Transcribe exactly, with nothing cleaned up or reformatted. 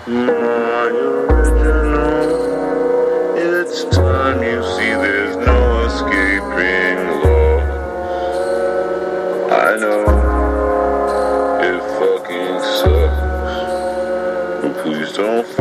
My original. It's time you see there's no escaping love. I know it fucking sucks, but please don't